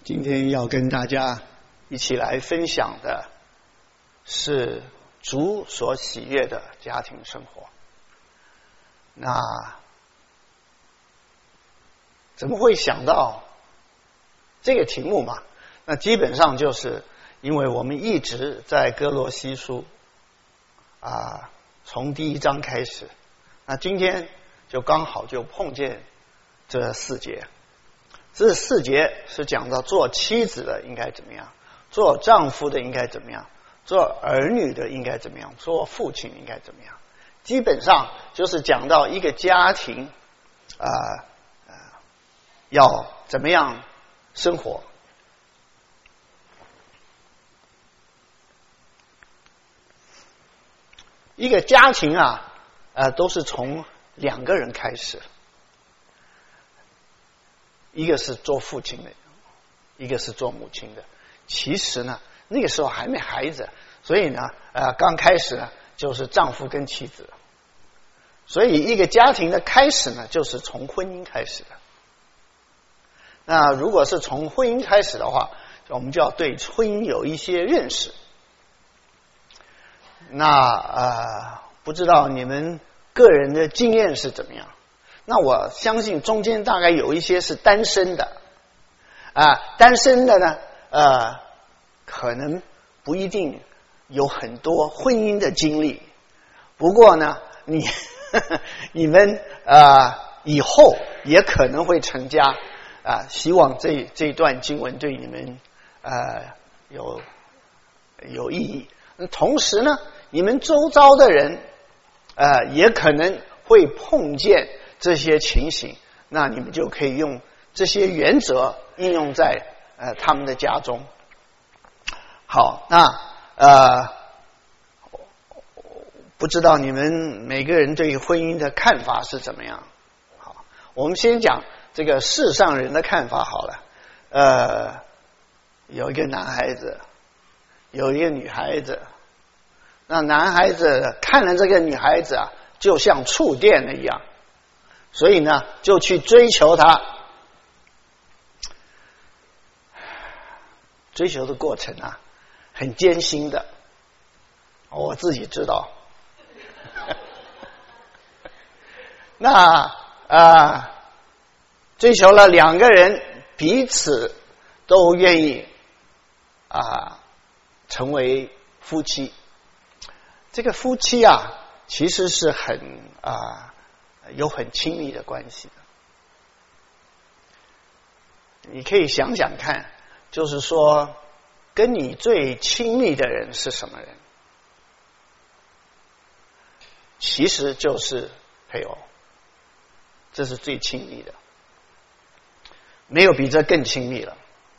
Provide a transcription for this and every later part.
今天要跟大家一起来分享的是主所喜悦的家庭生活。那怎么会想到这个题目嘛？那基本上就是因为我们一直在哥罗西书从第一章开始，那今天就刚好就碰见这4节。这4节是讲到做妻子的应该怎么样，做丈夫的应该怎么样，做儿女的应该怎么样，做父亲应该怎么样。基本上就是讲到一个家庭要怎么样生活。一个家庭都是从2个人开始，一个是做父亲的，一个是做母亲的。其实呢，那个时候还没孩子，所以呢，刚开始呢就是丈夫跟妻子。所以一个家庭的开始呢，就是从婚姻开始的。那如果是从婚姻开始的话，我们就要对婚姻有一些认识。那不知道你们个人的经验是怎么样？那我相信中间大概有一些是单身的，单身的呢，可能不一定有很多婚姻的经历。不过呢，你们以后也可能会成家，希望这段经文对你们有意义。同时呢，你们周遭的人也可能会碰见这些情形，那你们就可以用这些原则应用在他们的家中。好，那不知道你们每个人对婚姻的看法是怎么样？好，我们先讲这个世上人的看法好了。有一个男孩子，有一个女孩子。那男孩子看了这个女孩子就像触电了一样，所以呢就去追求她。追求的过程很艰辛的，我自己知道。那追求了2个人彼此都愿意成为夫妻。这个夫妻其实是有很亲密的关系的。你可以想想看，就是说跟你最亲密的人是什么人？其实就是配偶，这是最亲密的，没有比这更亲密了。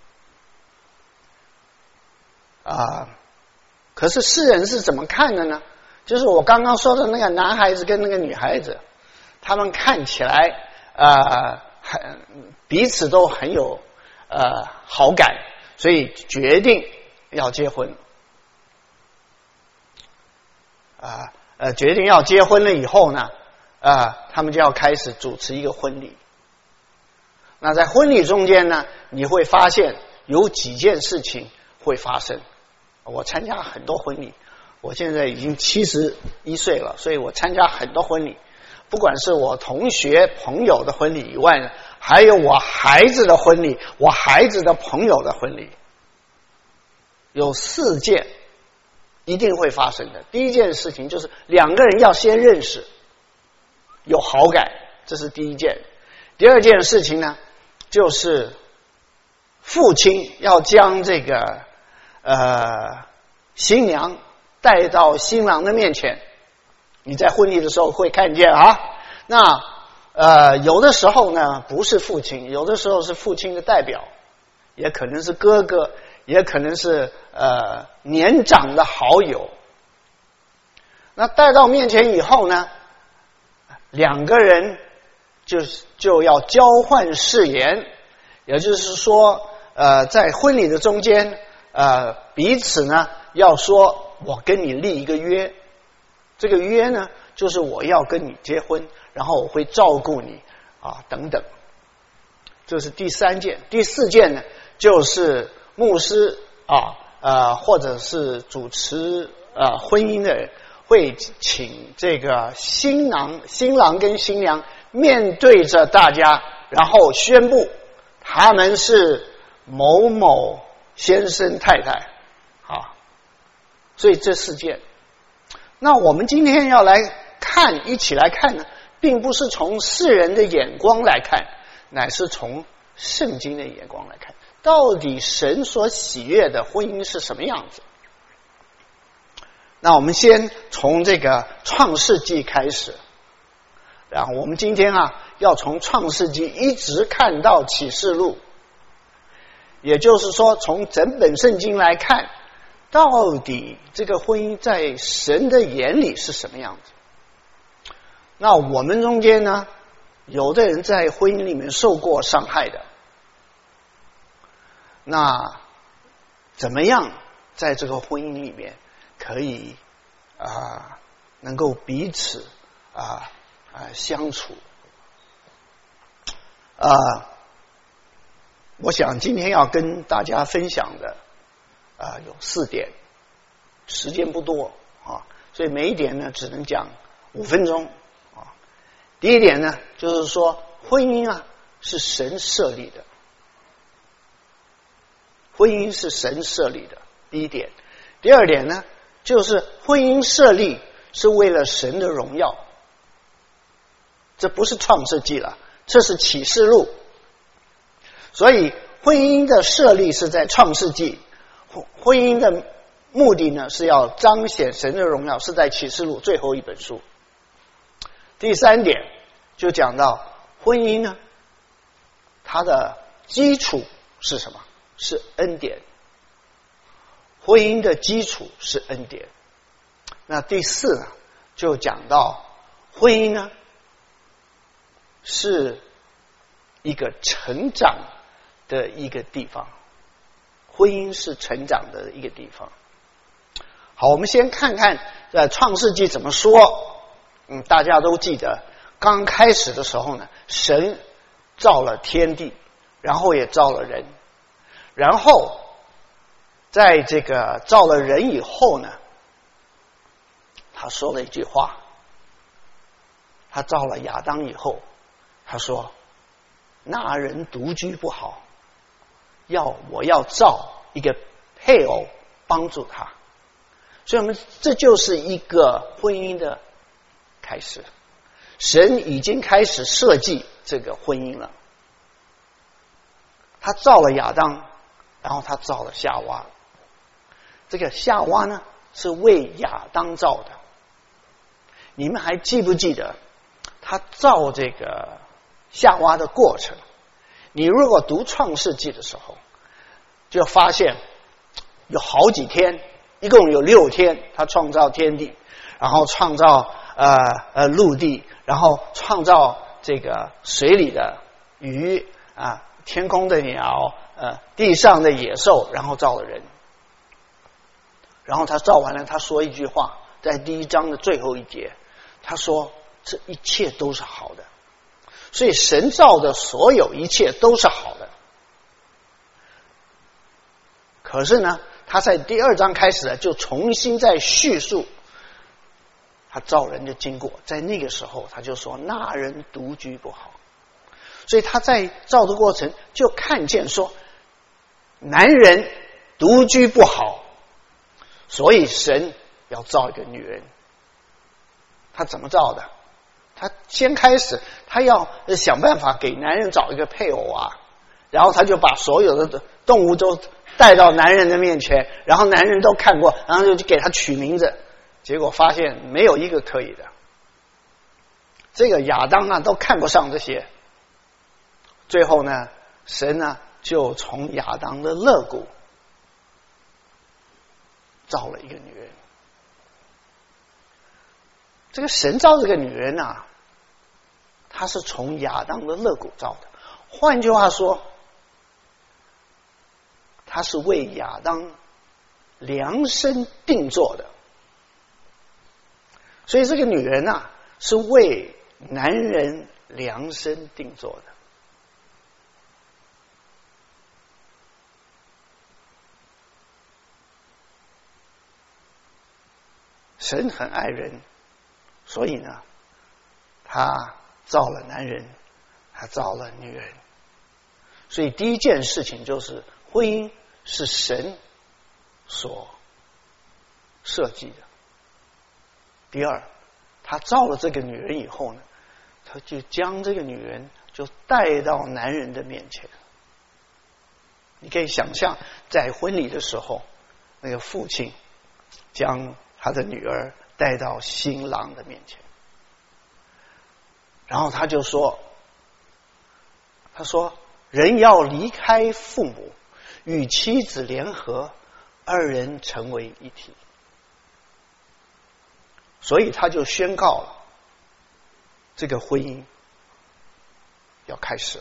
可是世人是怎么看的呢？就是我刚刚说的那个男孩子跟那个女孩子，他们看起来彼此都很有好感，所以决定要结婚。决定要结婚了以后呢，他们就要开始主持一个婚礼。那在婚礼中间呢，你会发现有几件事情会发生。我参加很多婚礼，我现在已经71岁了，所以我参加很多婚礼，不管是我同学朋友的婚礼以外呢，还有我孩子的婚礼，我孩子的朋友的婚礼，有4件一定会发生的。第一件事情就是2个人要先认识，有好感，这是第一件。第二件事情呢，就是父亲要将这个新娘带到新郎的面前。你在婚礼的时候会看见那有的时候呢不是父亲，有的时候是父亲的代表，也可能是哥哥，也可能是年长的好友。那带到面前以后呢，2个人就要交换誓言，也就是说在婚礼的中间彼此呢要说，我跟你立一个约，这个约呢就是我要跟你结婚，然后我会照顾你等等。这是第3件。第4件呢， 就是牧师或者是主持婚姻的人，会请这个新郎跟新娘面对着大家，然后宣布他们是某某先生太太所以这事件，那我们今天要一起来看呢，并不是从世人的眼光来看，乃是从圣经的眼光来看，到底神所喜悦的婚姻是什么样子。那我们先从这个创世纪开始，然后我们今天要从创世纪一直看到启示录，也就是说从整本圣经来看，到底这个婚姻在神的眼里是什么样子。那我们中间呢，有的人在婚姻里面受过伤害的，那怎么样在这个婚姻里面可以能够彼此相处我想今天要跟大家分享的有4点，时间不多所以每一点呢只能讲5分钟第一点呢，就是说婚姻是神设立的，婚姻是神设立的，第一点。第二点呢，就是婚姻设立是为了神的荣耀，这不是创世纪了，这是启示录。所以婚姻的设立是在创世纪，婚姻的目的呢是要彰显神的荣耀，是在启示录最后一本书。第3点就讲到婚姻呢，它的基础是什么？是恩典。婚姻的基础是恩典。那第4呢，就讲到婚姻呢是一个成长的一个地方，婚姻是成长的一个地方。好，我们先看看创世纪怎么说。大家都记得刚开始的时候呢，神造了天地，然后也造了人，然后在这个造了人以后呢，他说了一句话，他造了亚当以后，他说那人独居不好，我要造一个配偶帮助他。所以这就是一个婚姻的开始，神已经开始设计这个婚姻了。他造了亚当，然后他造了夏娃。这个夏娃呢是为亚当造的。你们还记不记得他造这个夏娃的过程？你如果读创世纪的时候，就发现有好几天，一共有6天，他创造天地，然后创造陆地，然后创造这个水里的鱼天空的鸟地上的野兽，然后造了人。然后他造完了，他说一句话，在第1章的最后一节，他说这一切都是好的。所以神造的所有一切都是好的。可是呢，他在第2章开始就重新再叙述他造人的经过。在那个时候他就说那人独居不好，所以他在造的过程就看见说男人独居不好，所以神要造一个女人。他怎么造的？他先开始他要想办法给男人找一个配偶然后他就把所有的动物都带到男人的面前，然后男人都看过，然后就给他取名字，结果发现没有一个可以的。这个亚当都看不上这些。最后呢，神呢就从亚当的肋骨造了一个女人。这个神造这个女人她是从亚当的肋骨造的。换句话说，她是为亚当量身定做的。所以这个女人是为男人量身定做的。 神很爱人，所以呢，他造了男人，他造了女人。所以第一件事情就是婚姻是神所设计的。第二，他造了这个女人以后呢，他就将这个女人就带到男人的面前。你可以想象，在婚礼的时候，那个父亲将他的女儿带到新郎的面前，然后他就说，他说人要离开父母，与妻子联合，二人成为一体。所以他就宣告了这个婚姻要开始了。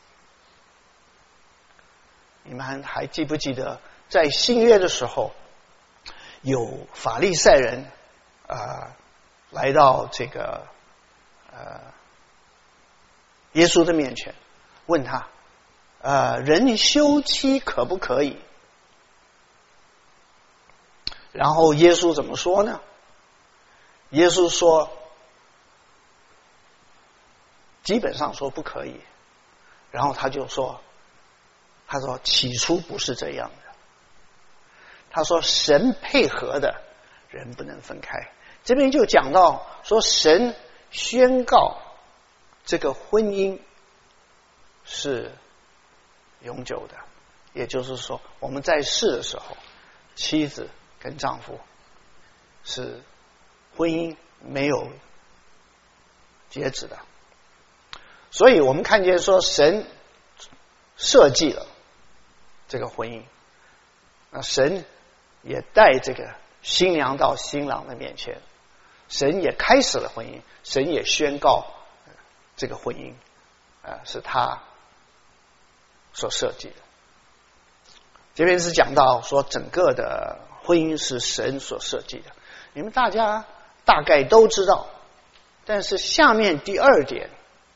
你们还记不记得在新约的时候，有法利赛人来到这个耶稣的面前，问他人休妻可不可以？然后耶稣怎么说呢？耶稣说基本上说不可以，然后他说起初不是这样的，他说神配合的人不能分开。这边就讲到说神宣告这个婚姻是永久的，也就是说我们在世的时候，妻子跟丈夫是婚姻没有截止的。所以我们看见说神设计了这个婚姻，那神也带这个新娘到新郎的面前，神也开始了婚姻，神也宣告这个婚姻是他所设计的。这边是讲到说整个的婚姻是神所设计的，你们大家大概都知道，但是下面第二点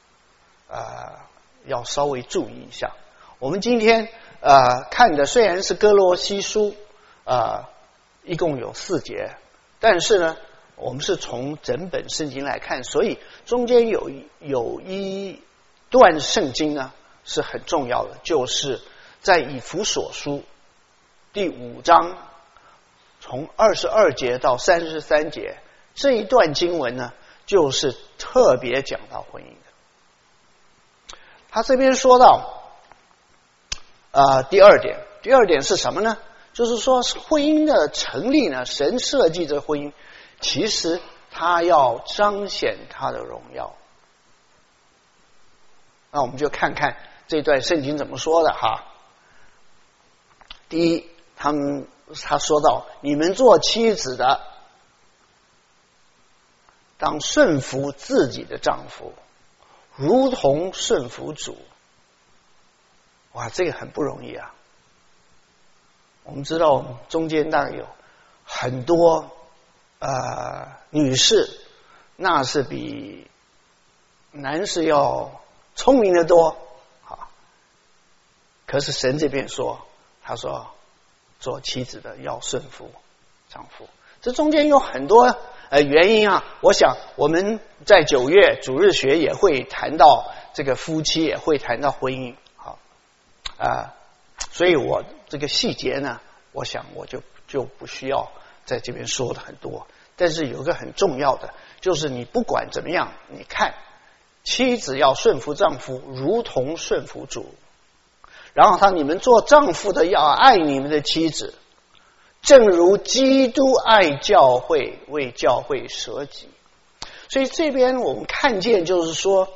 要稍微注意一下。我们今天看的虽然是哥罗西书一共有4节，但是呢我们是从整本圣经来看，所以中间有一段圣经呢是很重要的，就是在以弗所书第5章从22节到33节，这一段经文呢就是特别讲到婚姻的。他这边说到第二点是什么呢？就是说婚姻的成立呢，神设计这婚姻，其实他要彰显他的荣耀。那我们就看看这段圣经怎么说的哈。第一，他说到，你们做妻子的当顺服自己的丈夫，如同顺服主。哇，这个很不容易啊。我们知道中间大概有很多女士，那是比男士要聪明得多啊。可是神这边说，他说做妻子的要顺服丈夫，这中间有很多原因啊。我想我们在9月主日学也会谈到这个夫妻，也会谈到婚姻所以我这个细节呢，我想我就不需要在这边说的很多。但是有一个很重要的，就是你不管怎么样，你看妻子要顺服丈夫，如同顺服主。然后你们做丈夫的要爱你们的妻子，正如基督爱教会，为教会舍己。所以这边我们看见就是说，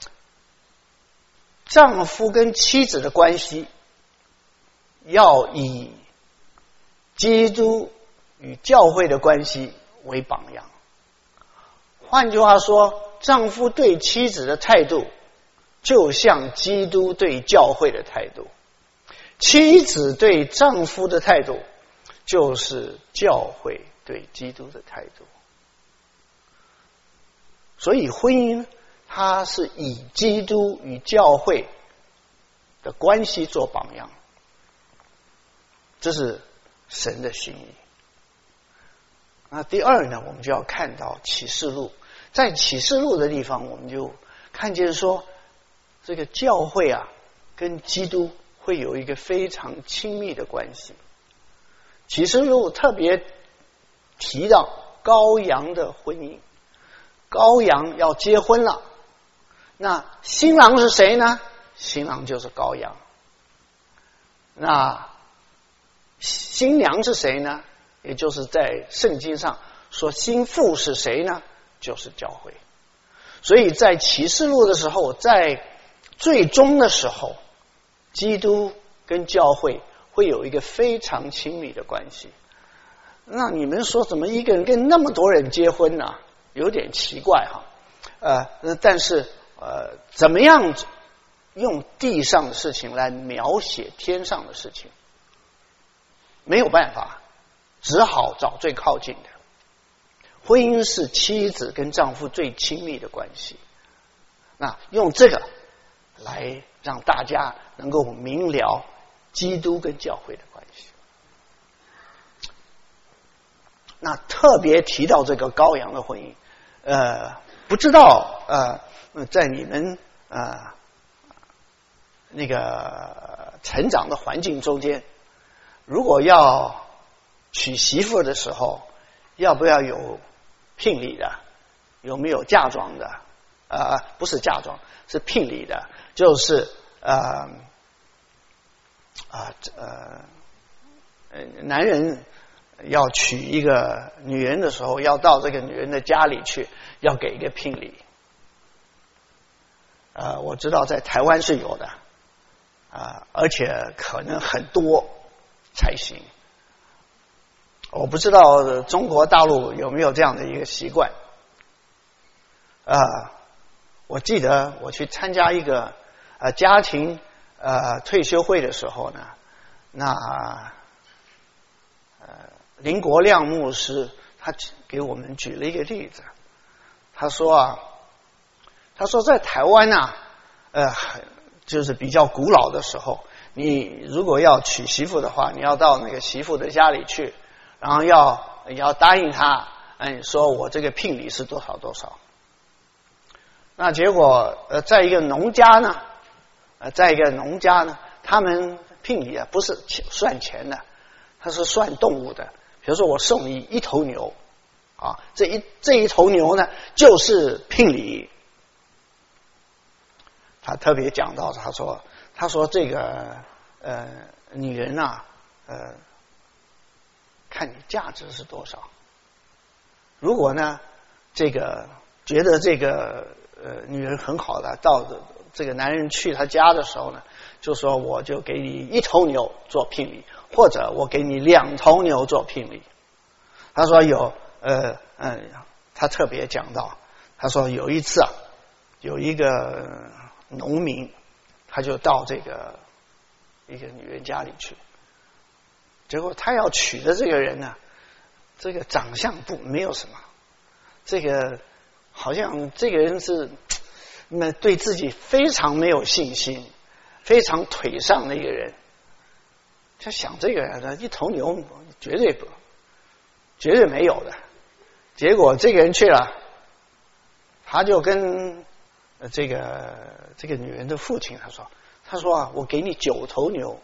丈夫跟妻子的关系要以基督与教会的关系为榜样。换句话说，丈夫对妻子的态度就像基督对教会的态度，妻子对丈夫的态度就是教会对基督的态度。所以婚姻它是以基督与教会的关系做榜样，这是神的心意。 那第二呢，我们就要看到启示录，在启示录的地方，我们就看见说，这个教会啊，跟基督会有一个非常亲密的关系。启示录特别提到羔羊的婚姻，羔羊要结婚了，那新郎是谁呢？新郎就是羔羊。那新娘是谁呢？也就是在圣经上说新妇是谁呢？就是教会。所以在启示录的时候，在最终的时候，基督跟教会会有一个非常亲密的关系。那你们说怎么一个人跟那么多人结婚呢？有点奇怪哈。但是怎么样用地上的事情来描写天上的事情？没有办法，只好找最靠近的。婚姻是妻子跟丈夫最亲密的关系，那用这个来让大家能够明了基督跟教会的关系。那特别提到这个羔羊的婚姻，不知道在你们那个成长的环境中间，如果要娶媳妇的时候，要不要有聘礼的？有没有嫁妆的？不是嫁妆，是聘礼的，就是男人要娶一个女人的时候，要到这个女人的家里去，要给一个聘礼。我知道在台湾是有的，而且可能很多才行。我不知道中国大陆有没有这样的一个习惯。我记得我去参加一个家庭退休会的时候呢，那林国亮牧师他给我们举了一个例子。他说在台湾就是比较古老的时候，你如果要娶媳妇的话，你要到那个媳妇的家里去，然后要答应他，说我这个聘礼是多少多少。那结果在一个农家呢，他们聘礼不是算钱的，他是算动物的。比如说我送你一头牛这一头牛呢就是聘礼。他特别讲到，他说这个女人看你价值是多少。如果呢这个觉得这个女人很好的，到这个男人去他家的时候呢，就说我就给你一头牛做聘礼，或者我给你2头牛做聘礼。他说他特别讲到，他说有一次有一个农民，他就到这个一个女人家里去，结果他要娶的这个人呢，这个长相没有什么，这个好像这个人是对自己非常没有信心，非常颓丧的一个人。他想这个人一头牛绝对没有的。结果这个人去了，他就跟这个女人的父亲他说我给你9头牛。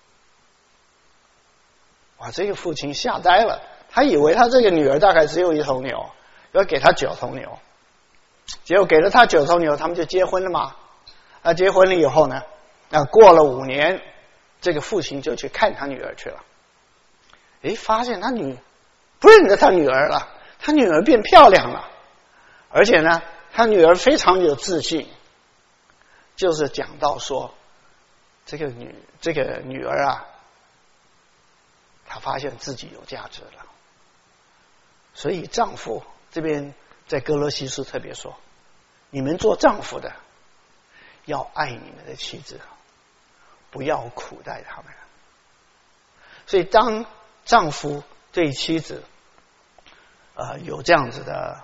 哇，这个父亲吓呆了，他以为他这个女儿大概只有1头牛，要给他9头牛。结果给了他9头牛，他们就结婚了嘛。结婚了以后呢，过了5年，这个父亲就去看他女儿去了。发现他不认得他女儿了，他女儿变漂亮了，而且呢他女儿非常有自信。就是讲到说这个女儿她发现自己有价值了。所以丈夫这边在哥罗西书特别说，你们做丈夫的要爱你们的妻子，不要苦待他们。所以当丈夫对妻子有这样子的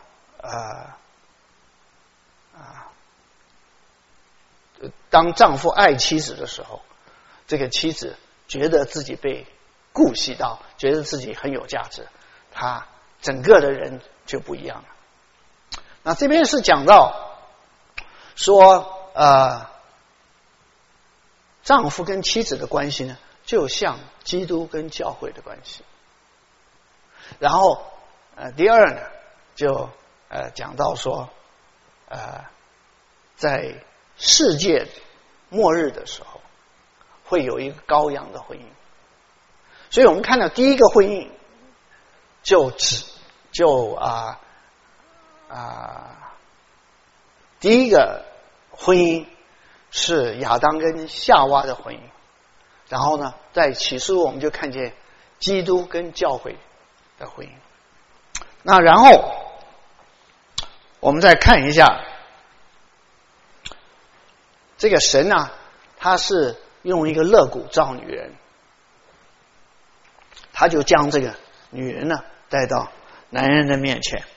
当丈夫爱妻子的时候，这个妻子觉得自己被顾惜到，觉得自己很有价值，她整个的人就不一样了。那这边是讲到说丈夫跟妻子的关系呢，就像基督跟教会的关系。然后第二呢，就讲到说在世界末日的时候，会有一个羔羊的婚姻。所以我们看到第一个婚姻第一个婚姻是亚当跟夏娃的婚姻。然后呢，在启示录我们就看见基督跟教会的婚姻。那然后我们再看一下这个神啊，他是用一个肋骨造女人，他就将这个女人呢带到男人的面前。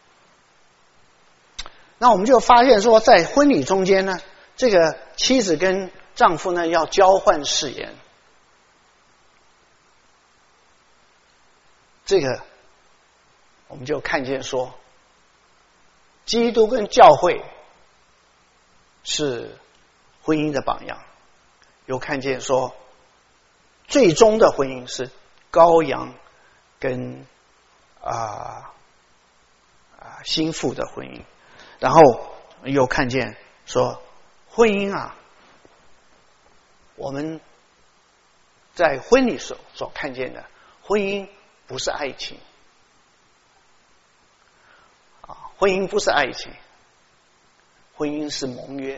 那我们就发现说，在婚礼中间呢，这个妻子跟丈夫呢要交换誓言。这个我们就看见说，基督跟教会是婚姻的榜样，有看见说最终的婚姻是羔羊跟心腹的婚姻。然后又看见说婚姻啊，我们在婚礼所看见的婚姻不是爱情婚姻不是爱情，婚姻是盟约。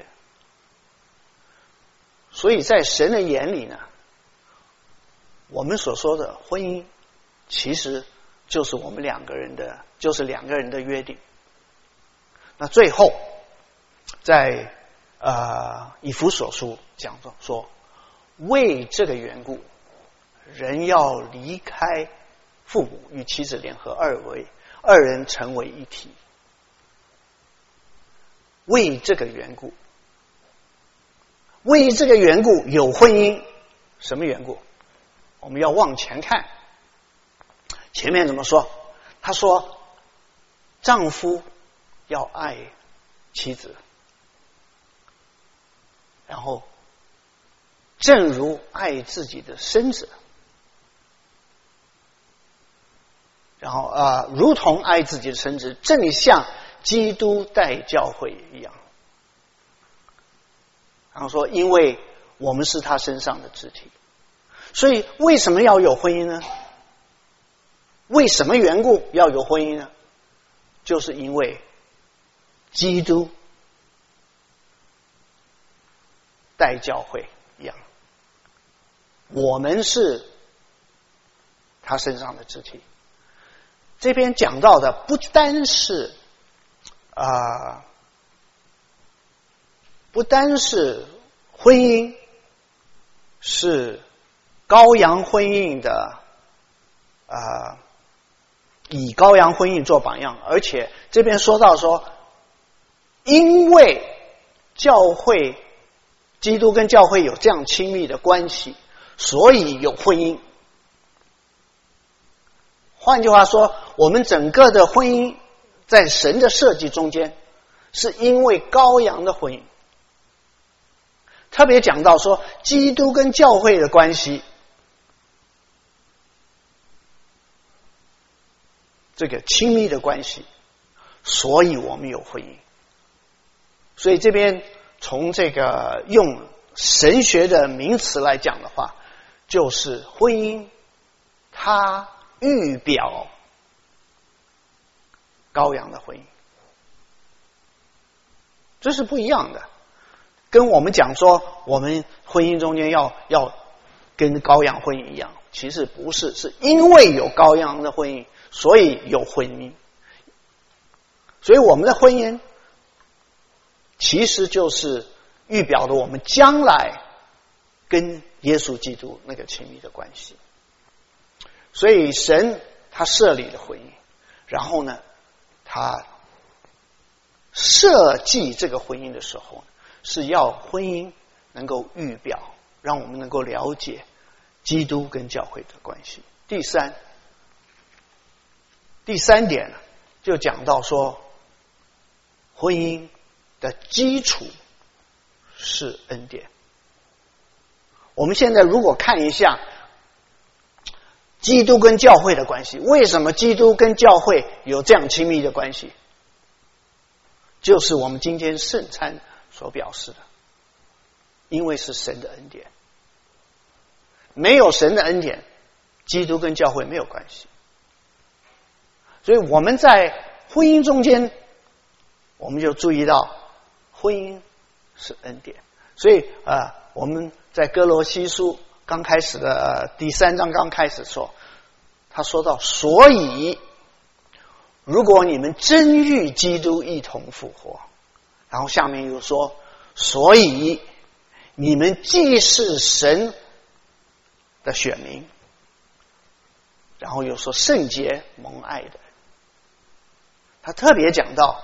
所以在神的眼里呢，我们所说的婚姻其实就是我们两个人的约定。那最后在以弗所书讲到说，为这个缘故，人要离开父母，与妻子联合，二人成为一体。为这个缘故，为这个缘故有婚姻。什么缘故？我们要往前看。前面怎么说？他说丈夫要爱妻子，然后正如爱自己的身子，然后如同爱自己的身子，正像基督待教会一样。然后说，因为我们是他身上的肢体。所以为什么要有婚姻呢？为什么缘故要有婚姻呢？就是因为基督待教会一样，我们是他身上的肢体。这边讲到的不单是婚姻是羔羊婚姻的以羔羊婚姻做榜样，而且这边说到说，因为教会基督跟教会有这样亲密的关系，所以有婚姻。换句话说，我们整个的婚姻在神的设计中间，是因为羔羊的婚姻。特别讲到说，基督跟教会的关系，这个亲密的关系，所以我们有婚姻。所以这边从这个用神学的名词来讲的话，就是婚姻它预表羔羊的婚姻，这是不一样的。跟我们讲说我们婚姻中间要跟羔羊婚姻一样，其实不是，是因为有羔羊的婚姻，所以有婚姻。所以我们的婚姻其实就是预表了我们将来跟耶稣基督那个亲密的关系。所以神他设立了婚姻，然后呢他设计这个婚姻的时候，是要婚姻能够预表，让我们能够了解基督跟教会的关系。第三， 第3点就讲到说，婚姻的基础是恩典。我们现在如果看一下基督跟教会的关系，为什么基督跟教会有这样亲密的关系？就是我们今天圣餐所表示的，因为是神的恩典。没有神的恩典，基督跟教会没有关系。所以我们在婚姻中间，我们就注意到婚姻是恩典。所以我们在哥罗西书刚开始的第3章刚开始说，他说到，所以如果你们真与基督一同复活，然后下面又说，所以你们既是神的选民，然后又说圣洁蒙爱的。他特别讲到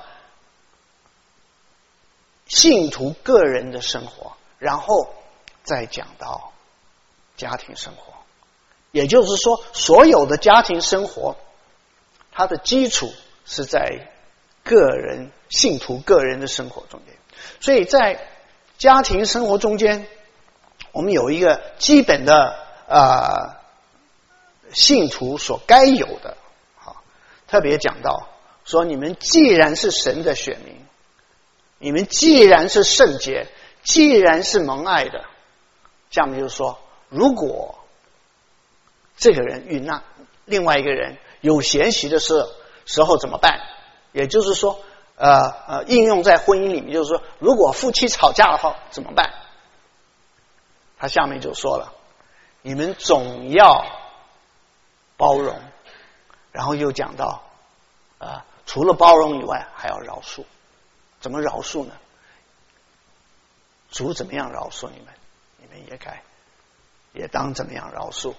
信徒个人的生活，然后再讲到家庭生活。也就是说，所有的家庭生活，它的基础是在信徒个人的生活中间。所以在家庭生活中间，我们有一个基本的信徒所该有的，特别讲到说，你们既然是神的选民，你们既然是圣洁，既然是蒙爱的，下面就是说，如果这个人与另外一个人有嫌隙的时候怎么办？也就是说应用在婚姻里面，就是说，如果夫妻吵架的话怎么办？他下面就说了，你们总要包容，然后又讲到除了包容以外还要饶恕。怎么饶恕呢？主怎么样饶恕你们，你们也当怎么样饶恕。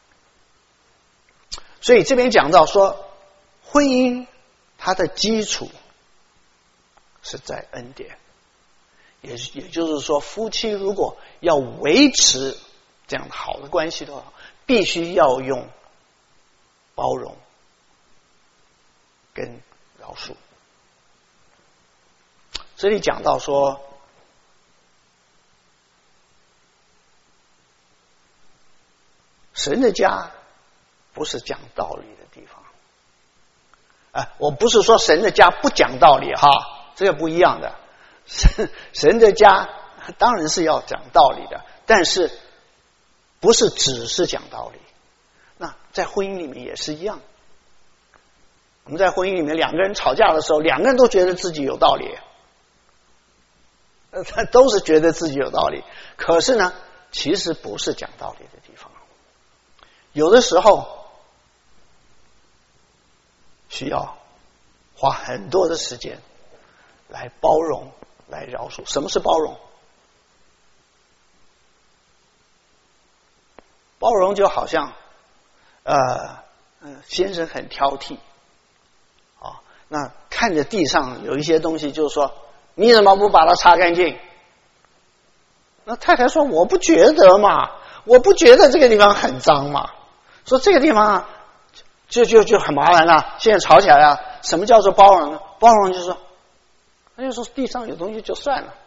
所以这边讲到说，婚姻它的基础是在恩典，也就是说，夫妻如果要维持这样好的关系的话，必须要用包容跟饶恕。这里讲到说，神的家不是讲道理的地方。我不是说神的家不讲道理哈，这个不一样的。神的家当然是要讲道理的，但是不是只是讲道理。那在婚姻里面也是一样。我们在婚姻里面两个人吵架的时候，两个人都觉得自己有道理，都是觉得自己有道理，可是呢，其实不是讲道理的地方。有的时候需要花很多的时间来包容，来饶恕。什么是包容？包容就好像先生很挑剔那看着地上有一些东西，就是说，你怎么不把它擦干净？那太太说，我不觉得嘛，我不觉得这个地方很脏嘛。说这个地方就很麻烦了，现在吵起来了。什么叫做包容呢？包容就是说，那就说地上有东西就算了，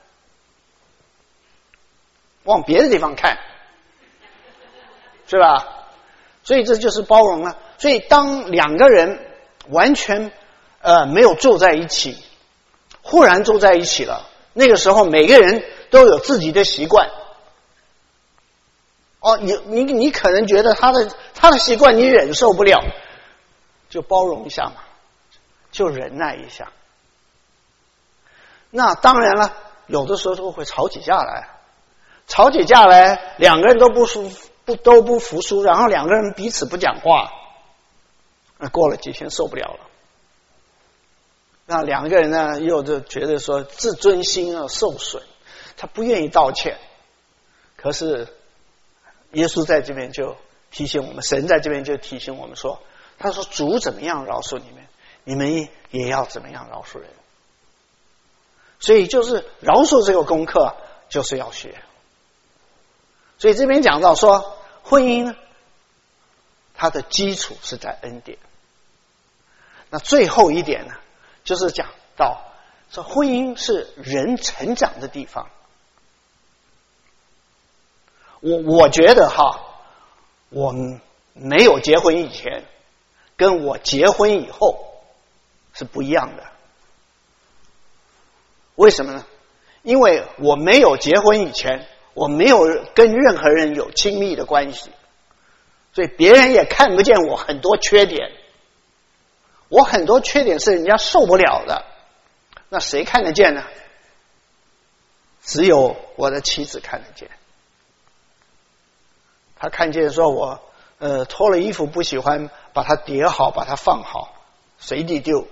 往别的地方看，是吧？所以这就是包容了。所以当两个人完全没有住在一起，忽然住在一起了，那个时候每个人都有自己的习惯。你可能觉得他的习惯你忍受不了，就包容一下嘛，就忍耐一下。那当然了，有的时候都会吵起架来，两个人都不服输，然后两个人彼此不讲话，那过了几天受不了了。那两个人呢，又就觉得说自尊心受损，他不愿意道歉。可是耶稣在这边就提醒我们，神在这边就提醒我们说，他说主怎么样饶恕你们，你们也要怎么样饶恕人。所以就是饶恕这个功课就是要学。所以这边讲到说，婚姻呢，它的基础是在恩典。 那最后一点呢，就是讲到这婚姻是人成长的地方。我觉得哈，我没有结婚以前，跟我结婚以后是不一样的。为什么呢？因为我没有结婚以前，我没有跟任何人有亲密的关系，所以别人也看不见我很多缺点。我很多缺点是人家受不了的，那谁看得见呢？只有我的妻子看得见。她看见说我脱了衣服不喜欢把它叠好，把它放好，随地丢。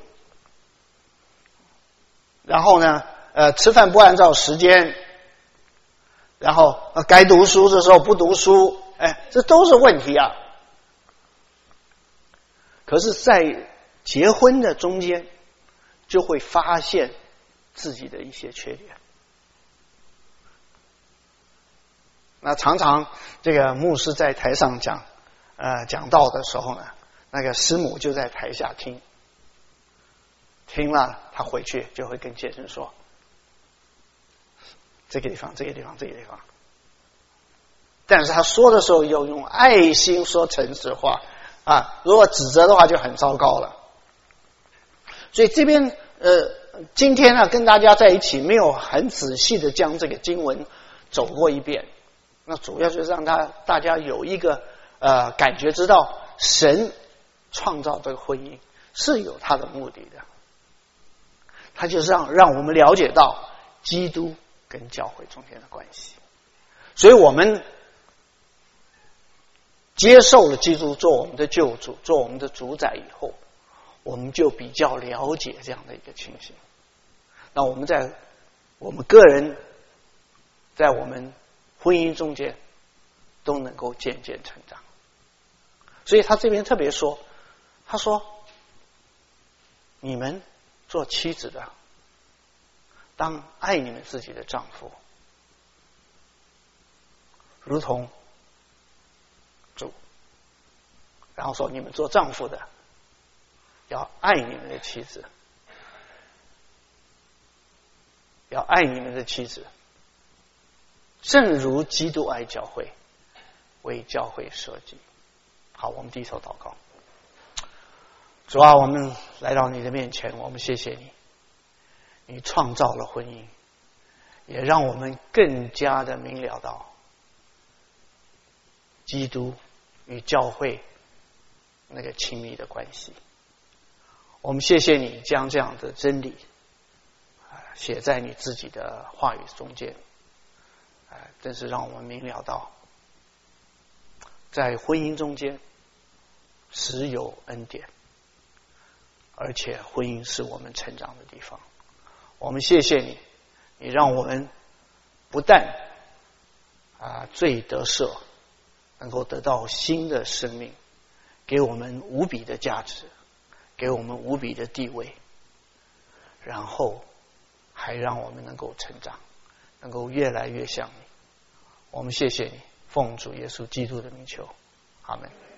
然后呢吃饭不按照时间，然后该读书的时候不读书，这都是问题啊。可是在结婚的中间就会发现自己的一些缺点。那常常这个牧师在台上讲道的时候呢，那个师母就在台下听了，他回去就会跟先生说这个地方。但是他说的时候要用爱心说诚实话如果指责的话就很糟糕了。所以这边今天呢跟大家在一起没有很仔细的将这个经文走过一遍，那主要就是让大家有一个感觉，知道神创造这个婚姻是有他的目的的，他就是让我们了解到基督跟教会中间的关系。所以我们接受了基督做我们的救主，做我们的主宰以后，我们就比较了解这样的一个情形。那我们个人在我们婚姻中间都能够渐渐成长。所以他这边特别说，他说你们做妻子的当爱你们自己的丈夫，如同主。然后说你们做丈夫的要爱你们的妻子，要爱你们的妻子，正如基督爱教会，为教会舍己。好，我们低头祷告。主啊，我们来到你的面前，我们谢谢你，你创造了婚姻，也让我们更加的明了到基督与教会那个亲密的关系。我们谢谢你将这样的真理写在你自己的话语中间，真是让我们明了到在婚姻中间实有恩典，而且婚姻是我们成长的地方。我们谢谢你，你让我们不但罪得赦，能够得到新的生命，给我们无比的价值，给我们无比的地位，然后还让我们能够成长，能够越来越像你。我们谢谢你，奉主耶稣基督的名求，阿们。